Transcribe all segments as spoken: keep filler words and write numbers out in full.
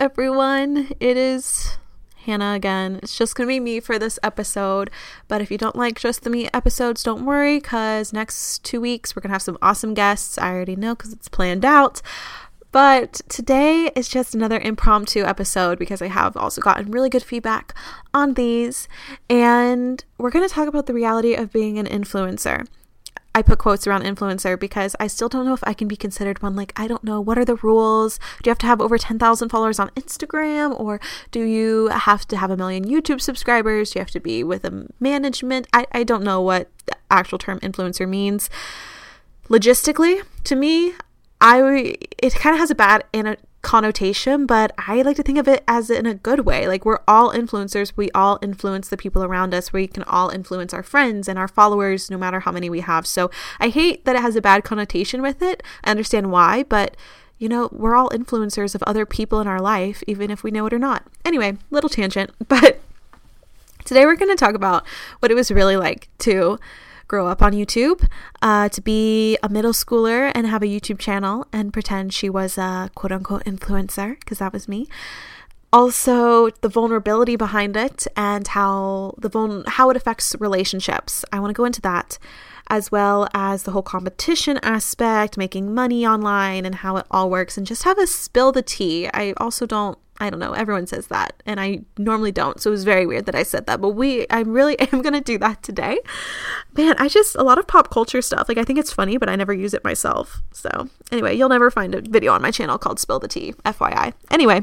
everyone. It is Hannah again. It's just gonna be me for this episode, but if you don't like just the me episodes, don't worry, because next two weeks we're gonna have some awesome guests. I already know because it's planned out. But today is just another impromptu episode because I have also gotten really good feedback on these, and we're going to talk about the reality of being an influencer. I put quotes around influencer because I still don't know if I can be considered one. Like, I don't know, what are the rules? Do you have to have over ten thousand followers on Instagram, or do you have to have a million YouTube subscribers? Do you have to be with a management? I, I don't know what the actual term influencer means. Logistically, to me, I it kind of has a bad in a connotation, but I like to think of it as in a good way. Like, we're all influencers. We all influence the people around us. We can all influence our friends and our followers, no matter how many we have. So I hate that it has a bad connotation with it. I understand why, but you know, we're all influencers of other people in our life, even if we know it or not. Anyway, little tangent, but today we're going to talk about what it was really like to grow up on YouTube, uh, to be a middle schooler and have a YouTube channel and pretend she was a quote unquote influencer, because that was me. Also, the vulnerability behind it and how the vul- how it affects relationships. I want to go into that, as well as the whole competition aspect, making money online and how it all works, and just have a spill the tea. I also don't I don't know, everyone says that, and I normally don't, so it was very weird that I said that, but we, I really am going to do that today. Man, I just, a lot of pop culture stuff, like, I think it's funny, but I never use it myself. So anyway, you'll never find a video on my channel called Spill the Tea, F Y I. Anyway,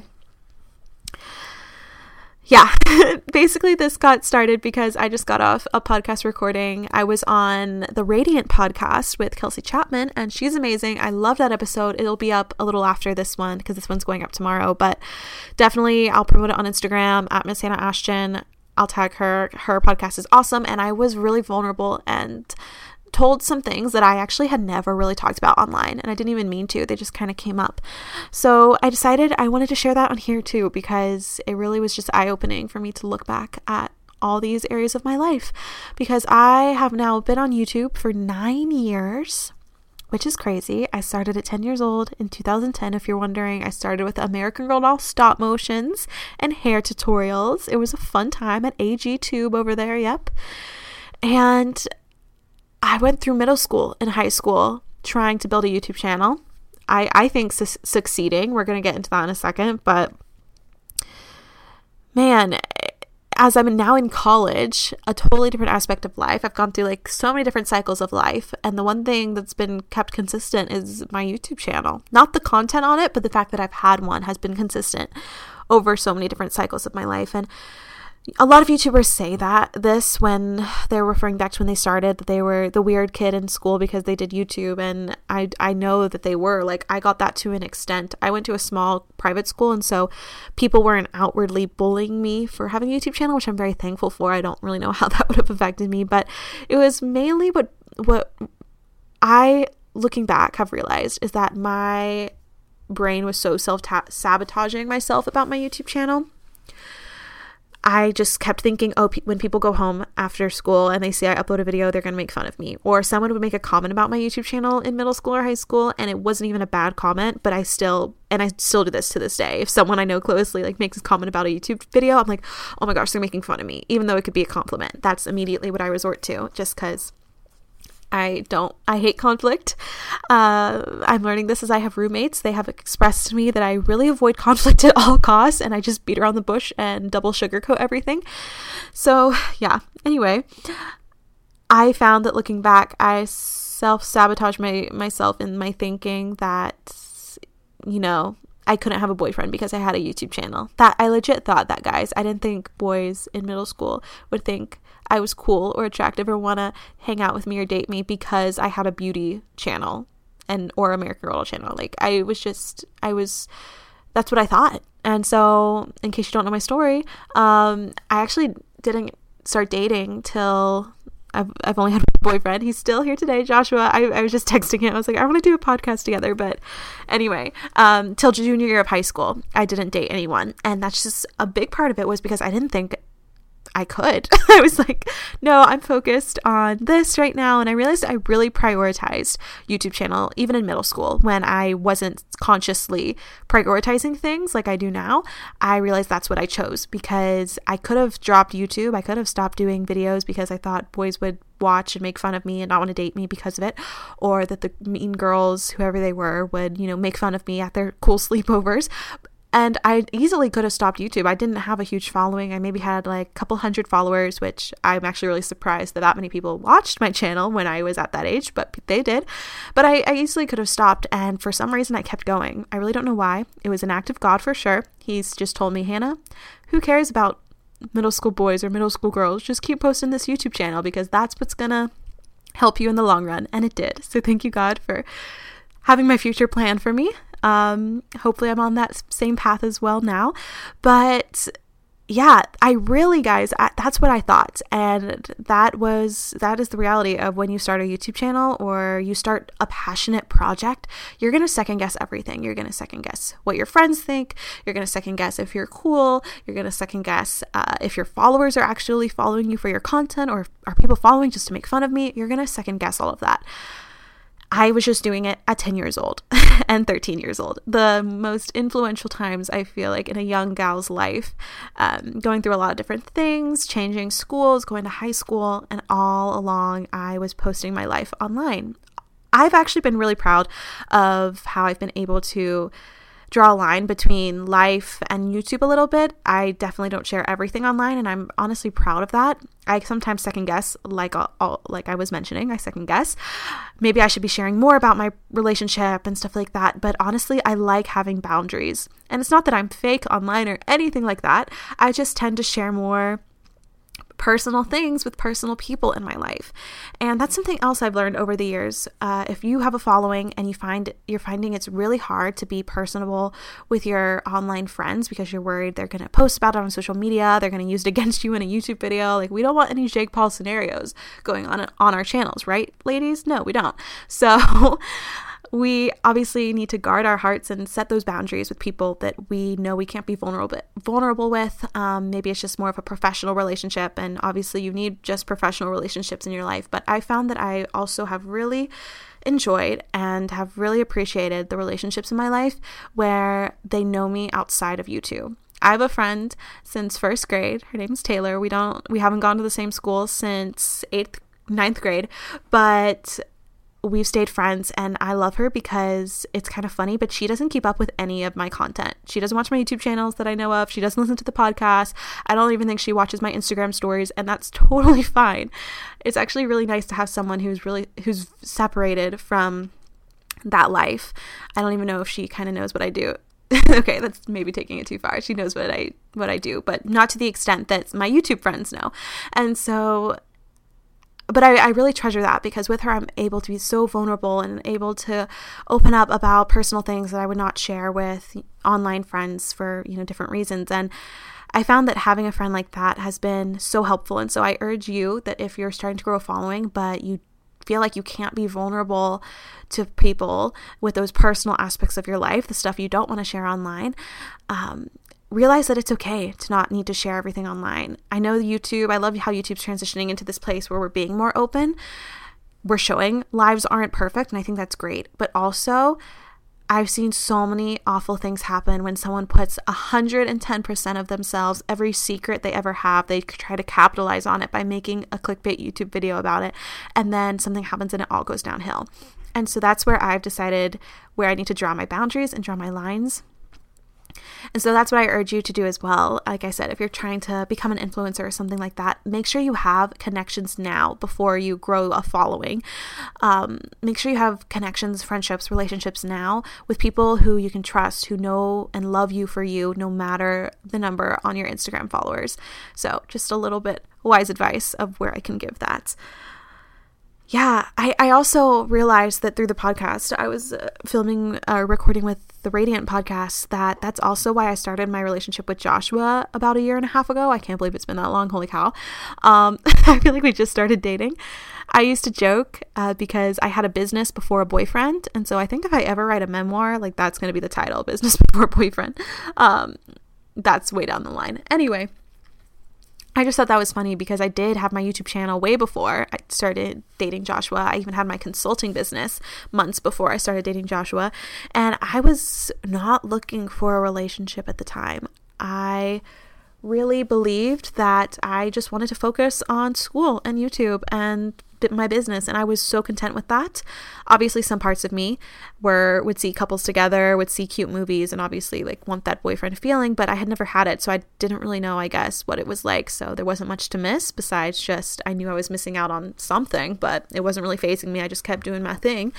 yeah, basically this got started because I just got off a podcast recording. I was on the Radiant podcast with Kelsey Chapman, and she's amazing. I love that episode. It'll be up a little after this one because this one's going up tomorrow, but definitely I'll promote it on Instagram at Miss Hannah Ashton. I'll tag her. Her podcast is awesome, and I was really vulnerable and told some things that I actually had never really talked about online, and I didn't even mean to. They just kind of came up. So I decided I wanted to share that on here too, because it really was just eye-opening for me to look back at all these areas of my life, because I have now been on YouTube for nine years, which is crazy. I started at ten years old in two thousand ten. If you're wondering, I started with American Girl doll stop motions and hair tutorials. It was a fun time at A G Tube over there. Yep. And I went through middle school and high school trying to build a YouTube channel. I, I think su- succeeding. We're going to get into that in a second. But man, as I'm now in college, a totally different aspect of life. I've gone through like so many different cycles of life. And the one thing that's been kept consistent is my YouTube channel. Not the content on it, but the fact that I've had one has been consistent over so many different cycles of my life. And a lot of YouTubers say that this when they're referring back to when they started, that they were the weird kid in school because they did YouTube. And I, I know that they were. Like, I got that to an extent. I went to a small private school, and so people weren't outwardly bullying me for having a YouTube channel, which I'm very thankful for. I don't really know how that would have affected me, but it was mainly what what I, looking back, have realized is that my brain was so self-sabotaging myself about my YouTube channel. I just kept thinking, oh, pe- when people go home after school and they see I upload a video, they're going to make fun of me. Or someone would make a comment about my YouTube channel in middle school or high school, and it wasn't even a bad comment, but I still, and I still do this to this day. If someone I know closely like makes a comment about a YouTube video, I'm like, oh my gosh, they're making fun of me, even though it could be a compliment. That's immediately what I resort to, just because I don't, I hate conflict. Uh, I'm learning this as I have roommates. They have expressed to me that I really avoid conflict at all costs, and I just beat around the bush and double sugarcoat everything. So yeah, anyway, I found that looking back, I self-sabotage my, myself in my thinking that, you know, I couldn't have a boyfriend because I had a YouTube channel. That I legit thought that, guys. I didn't think boys in middle school would think I was cool or attractive or want to hang out with me or date me because I had a beauty channel and or American Girl channel. Like, I was just, I was, that's what I thought. And so, in case you don't know my story, um, I actually didn't start dating till I've, I've only had one boyfriend. He's still here today, Joshua. I, I was just texting him. I was like, I want to do a podcast together. But anyway, um, till junior year of high school, I didn't date anyone. And that's just a big part of it was because I didn't think I could. I was like, no, I'm focused on this right now. And I realized I really prioritized YouTube channel, even in middle school, when I wasn't consciously prioritizing things like I do now. I realized that's what I chose, because I could have dropped YouTube. I could have stopped doing videos because I thought boys would watch and make fun of me and not want to date me because of it, or that the mean girls, whoever they were, would, you know, make fun of me at their cool sleepovers. And I easily could have stopped YouTube. I didn't have a huge following. I maybe had like a couple hundred followers, which I'm actually really surprised that that many people watched my channel when I was at that age, but they did. But I, I easily could have stopped, and for some reason I kept going. I really don't know why. It was an act of God for sure. He's just told me, Hannah, who cares about middle school boys or middle school girls? Just keep posting this YouTube channel, because that's what's gonna help you in the long run. And it did. So thank you, God, for having my future planned for me. Um, hopefully I'm on that same path as well now. But yeah, I really, guys, I, that's what I thought. And that was, that is the reality of when you start a YouTube channel or you start a passionate project. You're going to second guess everything. You're going to second guess what your friends think. You're going to second guess if you're cool. You're going to second guess uh, if your followers are actually following you for your content, or are people following just to make fun of me. You're going to second guess all of that. I was just doing it at ten years old and thirteen years old. The most influential times, I feel like, in a young gal's life, um, going through a lot of different things, changing schools, going to high school, and all along I was posting my life online. I've actually been really proud of how I've been able to draw a line between life and YouTube a little bit. I definitely don't share everything online, and I'm honestly proud of that. I sometimes second guess, like all, all, like I was mentioning, I second guess. Maybe I should be sharing more about my relationship and stuff like that, but honestly, I like having boundaries. And it's not that I'm fake online or anything like that. I just tend to share more personal things with personal people in my life. And that's something else I've learned over the years. Uh, if you have a following and you find you're finding it's really hard to be personable with your online friends because you're worried they're going to post about it on social media, they're going to use it against you in a YouTube video. Like, we don't want any Jake Paul scenarios going on on our channels, right, ladies? No, we don't. So we obviously need to guard our hearts and set those boundaries with people that we know we can't be vulnerable vulnerable with. Um, maybe it's just more of a professional relationship, and obviously you need just professional relationships in your life. But I found that I also have really enjoyed and have really appreciated the relationships in my life where they know me outside of YouTube. I have a friend since first grade. Her name's Taylor. We don't, we haven't gone to the same school since eighth, ninth grade, but we've stayed friends, and I love her because it's kind of funny, but she doesn't keep up with any of my content. She doesn't watch my YouTube channels that I know of. She doesn't listen to the podcast. I don't even think she watches my Instagram stories, and that's totally fine. It's actually really nice to have someone who's really, who's separated from that life. I don't even know if she kind of knows what I do. Okay, that's maybe taking it too far. She knows what I, what I do, but not to the extent that my YouTube friends know. And so But I, I really treasure that, because with her, I'm able to be so vulnerable and able to open up about personal things that I would not share with online friends for, you know, different reasons. And I found that having a friend like that has been so helpful. And so I urge you that if you're starting to grow a following, but you feel like you can't be vulnerable to people with those personal aspects of your life, the stuff you don't want to share online, um, realize that it's okay to not need to share everything online. I know YouTube, I love how YouTube's transitioning into this place where we're being more open. We're showing lives aren't perfect, and I think that's great. But also, I've seen so many awful things happen when someone puts one hundred ten percent of themselves, every secret they ever have, they try to capitalize on it by making a clickbait YouTube video about it, and then something happens and it all goes downhill. And so that's where I've decided where I need to draw my boundaries and draw my lines. And so that's what I urge you to do as well. Like I said, if you're trying to become an influencer or something like that, make sure you have connections now before you grow a following. Um, make sure you have connections, friendships, relationships now with people who you can trust, who know and love you for you, no matter the number on your Instagram followers. So just a little bit wise advice of where I can give that. Yeah, I, I also realized that through the podcast, I was uh, filming, uh, recording with the Radiant podcast, that that's also why I started my relationship with Joshua about a year and a half ago. I can't believe it's been that long. Holy cow. Um, I feel like we just started dating. I used to joke uh, because I had a business before a boyfriend. And so I think if I ever write a memoir, like that's going to be the title, Business Before Boyfriend. Um, that's way down the line. Anyway. I just thought that was funny because I did have my YouTube channel way before I started dating Joshua. I even had my consulting business months before I started dating Joshua. And I was not looking for a relationship at the time. I really believed that I just wanted to focus on school and YouTube and my business, and I was so content with that. Obviously, some parts of me were would see couples together, would see cute movies, and obviously like want that boyfriend feeling, but I had never had it, so I didn't really know, I guess, what it was like. So there wasn't much to miss besides just I knew I was missing out on something, but it wasn't really fazing me. I just kept doing my thing.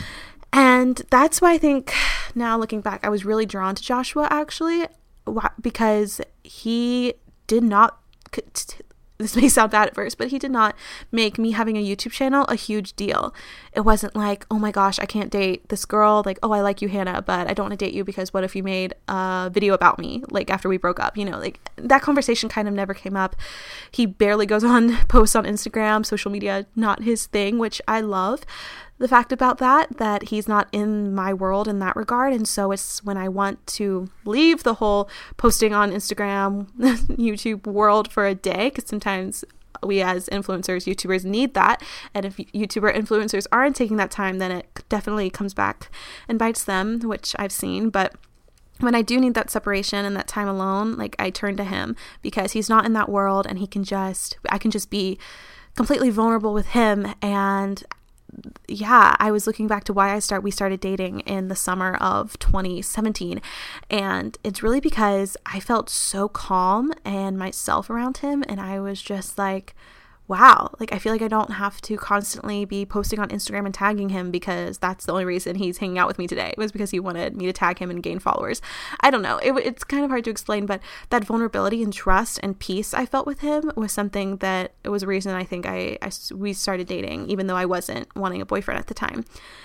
And that's why I think now looking back, I was really drawn to Joshua actually, because he did not this may sound bad at first, but he did not make me having a YouTube channel a huge deal. It wasn't like, oh my gosh, I can't date this girl. Like, oh, I like you, Hannah, but I don't want to date you because what if you made a video about me, like after we broke up, you know, like that conversation kind of never came up. He barely goes on posts on Instagram, social media, not his thing, which I love. The fact about that, that he's not in my world in that regard. And so it's when I want to leave the whole posting on Instagram, YouTube world for a day, because sometimes we as influencers, YouTubers need that. And if YouTuber influencers aren't taking that time, then it definitely comes back and bites them, which I've seen. But when I do need that separation and that time alone, like I turn to him because he's not in that world and he can just, I can just be completely vulnerable with him. And yeah, I was looking back to why I start we started dating in the summer of twenty seventeen, and it's really because I felt so calm and myself around him, and I was just like, wow, like I feel like I don't have to constantly be posting on Instagram and tagging him because that's the only reason he's hanging out with me today. It was because he wanted me to tag him and gain followers. I don't know. It, it's kind of hard to explain, but that vulnerability and trust and peace I felt with him was something that it was a reason I think I, I we started dating, even though I wasn't wanting a boyfriend at the time.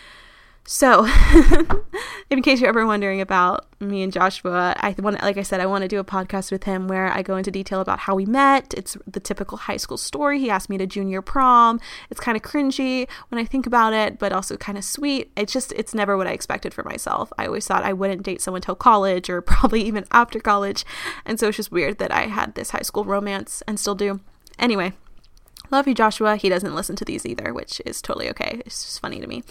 So, in case you're ever wondering about me and Joshua, I want, like I said, I want to do a podcast with him where I go into detail about how we met. It's the typical high school story. He asked me to junior prom. It's kind of cringy when I think about it, but also kind of sweet. It's just, it's never what I expected for myself. I always thought I wouldn't date someone till college or probably even after college. And so it's just weird that I had this high school romance and still do. Anyway, love you, Joshua. He doesn't listen to these either, which is totally okay. It's just funny to me.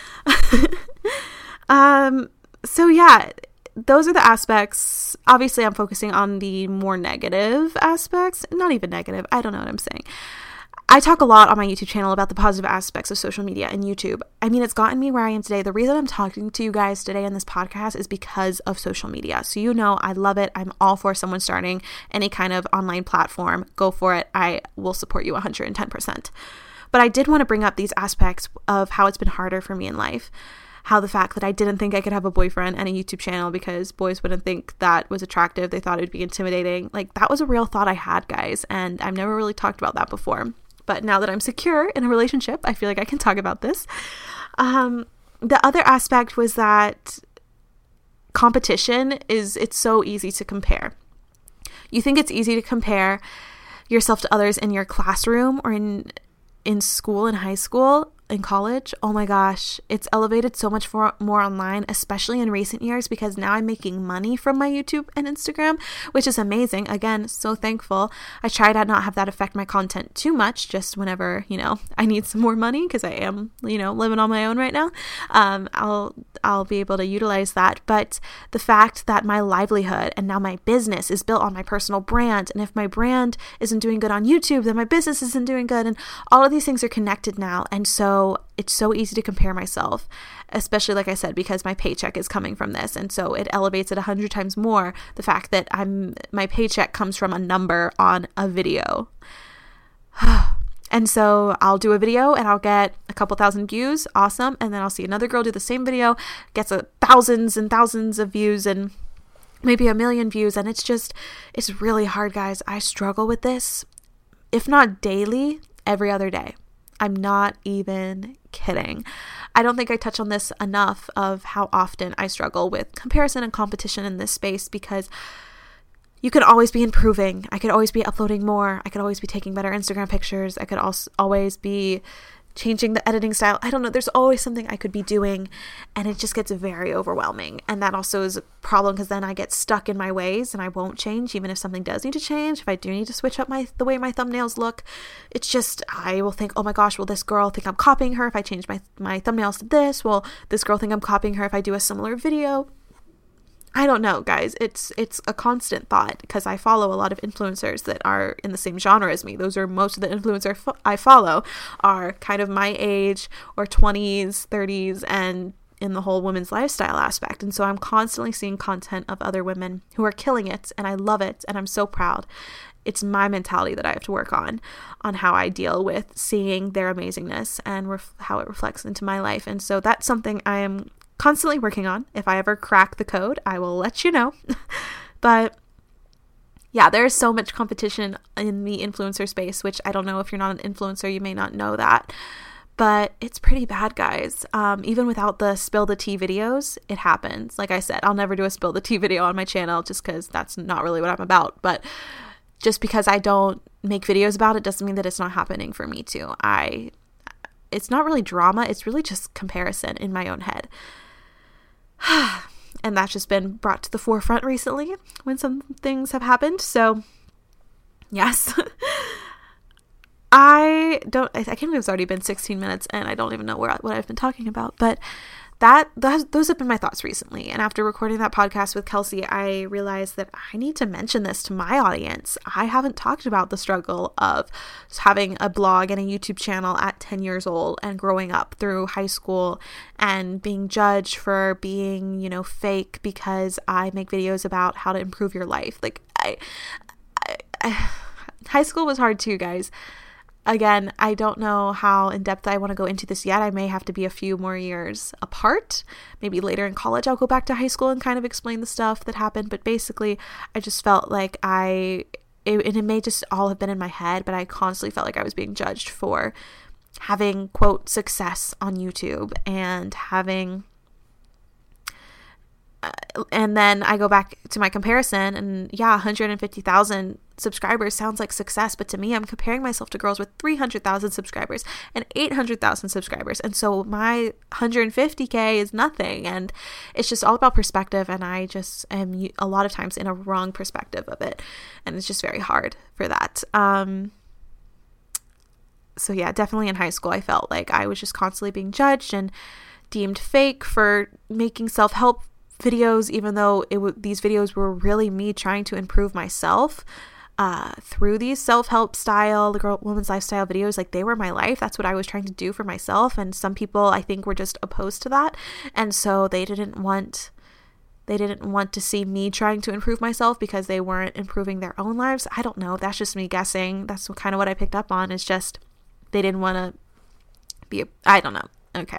um, so yeah, those are the aspects. Obviously, I'm focusing on the more negative aspects. Not even negative. I don't know what I'm saying. I talk a lot on my YouTube channel about the positive aspects of social media and YouTube. I mean, it's gotten me where I am today. The reason I'm talking to you guys today on this podcast is because of social media. So you know, I love it. I'm all for someone starting any kind of online platform. Go for it. I will support you one hundred ten percent. But I did want to bring up these aspects of how it's been harder for me in life. How the fact that I didn't think I could have a boyfriend and a YouTube channel because boys wouldn't think that was attractive. They thought it would be intimidating. Like, that was a real thought I had, guys. And I've never really talked about that before. But now that I'm secure in a relationship, I feel like I can talk about this. Um, the other aspect was that competition is, it's so easy to compare. You think it's easy to compare yourself to others in your classroom or in in school, in high school, in college. Oh my gosh, it's elevated so much for, more online, especially in recent years, because now I'm making money from my YouTube and Instagram, which is amazing. Again, so thankful. I try to not have that affect my content too much, just whenever, you know, I need some more money, because I am, you know, living on my own right now. Um, I'll I'll be able to utilize that. But the fact that my livelihood and now my business is built on my personal brand, and if my brand isn't doing good on YouTube, then my business isn't doing good, and all of these things are connected now. And so it's so easy to compare myself, especially, like I said, because my paycheck is coming from this. And so it elevates it a hundred times more, the fact that I'm my paycheck comes from a number on a video. And so I'll do a video and I'll get a couple thousand views. Awesome. And then I'll see another girl do the same video, gets a thousands and thousands of views and maybe a million views. And it's just, it's really hard, guys. I struggle with this, if not daily, every other day. I'm not even kidding. I don't think I touch on this enough of how often I struggle with comparison and competition in this space, because you could always be improving. I could always be uploading more. I could always be taking better Instagram pictures. I could also always be changing the editing style. I don't know. There's always something I could be doing, and it just gets very overwhelming. And that also is a problem because then I get stuck in my ways and I won't change, even if something does need to change. If I do need to switch up my the way my thumbnails look, it's just, I will think, oh my gosh, will this girl think I'm copying her if I change my, my thumbnails to this? Will this girl think I'm copying her if I do a similar video? I don't know, guys. It's it's a constant thought because I follow a lot of influencers that are in the same genre as me. Those are most of the influencers fo- I follow are kind of my age or twenties, thirties, and in the whole women's lifestyle aspect. And so I'm constantly seeing content of other women who are killing it, and I love it, and I'm so proud. It's my mentality that I have to work on, on how I deal with seeing their amazingness and ref- how it reflects into my life. And so that's something I am constantly working on. If I ever crack the code, I will let you know. But yeah, there is so much competition in the influencer space, which I don't know, if you're not an influencer, you may not know that, but it's pretty bad, guys. Um, even without the spill the tea videos, it happens. Like I said, I'll never do a spill the tea video on my channel just because that's not really what I'm about. But just because I don't make videos about it doesn't mean that it's not happening for me too. I, it's not really drama. It's really just comparison in my own head. And that's just been brought to the forefront recently when some things have happened. So yes, I don't, I can't believe it's already been sixteen minutes and I don't even know where, what I've been talking about, but that, that, those have been my thoughts recently. And after recording that podcast with Kelsey, I realized that I need to mention this to my audience. I haven't talked about the struggle of having a blog and a YouTube channel at ten years old and growing up through high school and being judged for being, you know, fake because I make videos about how to improve your life. Like I, I, I high school was hard too, guys. Again, I don't know how in depth I want to go into this yet. I may have to be a few more years apart. Maybe later in college, I'll go back to high school and kind of explain the stuff that happened. But basically, I just felt like I, it, and it may just all have been in my head, but I constantly felt like I was being judged for having, quote, success on YouTube and having, uh, and then I go back to my comparison and yeah, one hundred fifty thousand subscribers sounds like success, but to me, I'm comparing myself to girls with three hundred thousand subscribers and eight hundred thousand subscribers, and so my one hundred fifty K is nothing, and it's just all about perspective, and I just am a lot of times in a wrong perspective of it, and it's just very hard for that. Um, so yeah, definitely in high school, I felt like I was just constantly being judged and deemed fake for making self-help videos, even though it w- these videos were really me trying to improve myself. Uh, through these self-help style, the girl, women's lifestyle videos, like they were my life. That's what I was trying to do for myself. And some people I think were just opposed to that. And so they didn't want, they didn't want to see me trying to improve myself because they weren't improving their own lives. I don't know. That's just me guessing. That's what, kind of what I picked up on, is just, they didn't want to be, a, I don't know. Okay.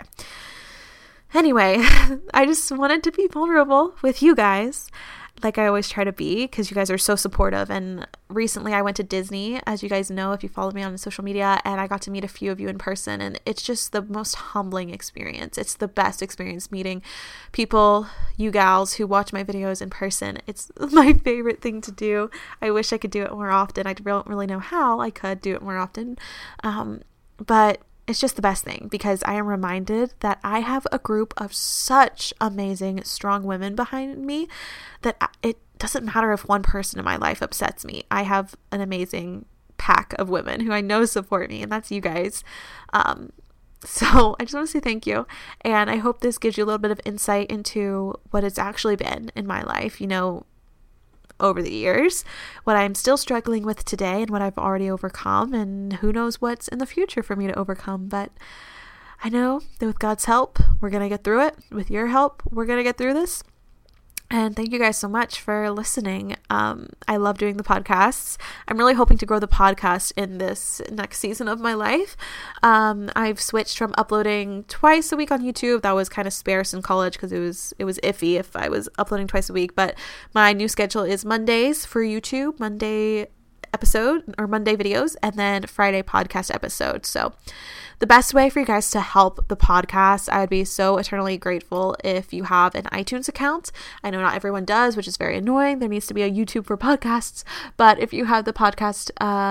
Anyway, I just wanted to be vulnerable with you guys, like I always try to be, because you guys are so supportive. And recently I went to Disney, as you guys know if you follow me on social media, and I got to meet a few of you in person, and it's just the most humbling experience. It's the best experience meeting people, you gals who watch my videos in person. It's my favorite thing to do. I wish I could do it more often. I don't really know how I could do it more often, um, but it's just the best thing, because I am reminded that I have a group of such amazing, strong women behind me that it doesn't matter if one person in my life upsets me. I have an amazing pack of women who I know support me, and that's you guys. Um, so I just want to say thank you. And I hope this gives you a little bit of insight into what it's actually been in my life, you know, over the years, what I'm still struggling with today and what I've already overcome, and who knows what's in the future for me to overcome. But I know that with God's help, we're going to get through it. With your help, we're going to get through this. And thank you guys so much for listening. Um, I love doing the podcasts. I'm really hoping to grow the podcast in this next season of my life. Um, I've switched from uploading twice a week on YouTube. That was kind of sparse in college because it was it was iffy if I was uploading twice a week. But my new schedule is Mondays for YouTube, Monday episode or Monday videos, and then Friday podcast episode. So the best way for you guys to help the podcast, I would be so eternally grateful if you have an iTunes account. I know not everyone does, which is very annoying. There needs to be a YouTube for podcasts. But if you have the podcast uh,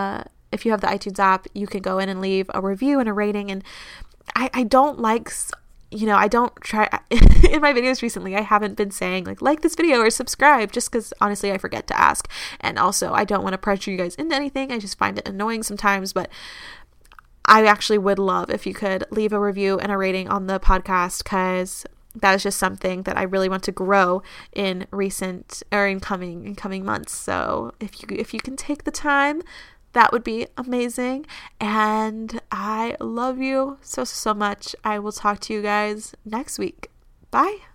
if you have the iTunes app, you can go in and leave a review and a rating. And I, I don't like, you know, I don't try in my videos recently. I haven't been saying like, like this video or subscribe, just because honestly, I forget to ask. And also I don't want to pressure you guys into anything. I just find it annoying sometimes, but I actually would love if you could leave a review and a rating on the podcast, because that is just something that I really want to grow in recent or in coming in coming months. So if you if you can take the time, that would be amazing. And I love you so so so much. I will talk to you guys next week. Bye.